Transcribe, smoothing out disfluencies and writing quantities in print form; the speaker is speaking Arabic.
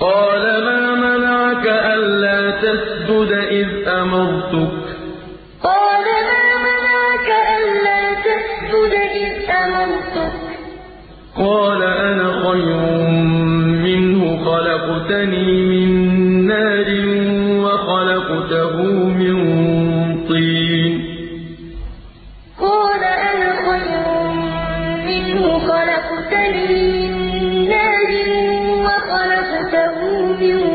قَالَ مَا مَنَعَكَ أَلَّا تَسْجُدَ إِذْ أَمَرْتُكَ ۖ قَالَ مَا مَنَعَكَ أَلَّا تَسْجُدَ إِذْ أَمَرْتُكَ ۖ قَالَ أَنَا خَيْرٌ مِّنْهُ خَلَقْتَنِي مِن نَّارٍ وَخَلَقْتَهُ مِن طِينٍ قَالَ أَنَا خَيْرٌ مِّنْهُ خَلَقْتَنِي مِن نَّارٍ وَخَلَقْتَهُ مِن